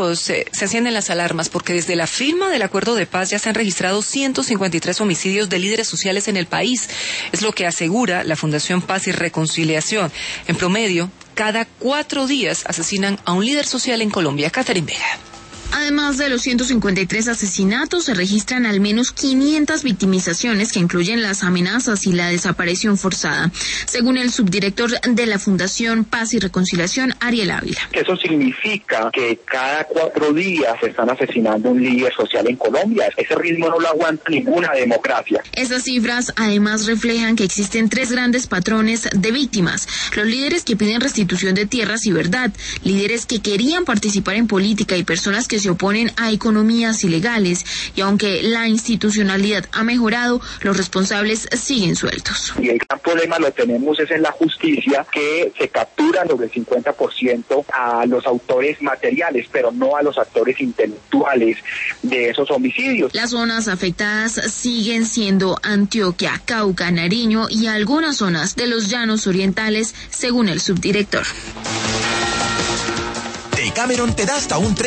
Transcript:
se encienden las alarmas porque desde la firma del acuerdo de paz ya se han registrado 153 homicidios de líderes sociales en el país. Es lo que asegura la Fundación Paz y Reconciliación. En promedio, cada 4 días asesinan a un líder social en Colombia. Catherine Vega. Además de los 153 asesinatos, se registran al menos 500 victimizaciones que incluyen las amenazas y la desaparición forzada, según el subdirector de la Fundación Paz y Reconciliación, Ariel Ávila. Eso significa que cada 4 días se están asesinando un líder social en Colombia. Ese ritmo no lo aguanta ninguna democracia. Estas cifras además reflejan que existen 3 grandes patrones de víctimas: los líderes que piden restitución de tierras y verdad, líderes que querían participar en política y personas que se oponen a economías ilegales, y aunque la institucionalidad ha mejorado, los responsables siguen sueltos. Y el gran problema lo tenemos es en la justicia, que se capturan sobre el 50% a los autores materiales, pero no a los actores intelectuales de esos homicidios. Las zonas afectadas siguen siendo Antioquia, Cauca, Nariño y algunas zonas de los llanos orientales, según el subdirector. Decameron te da hasta un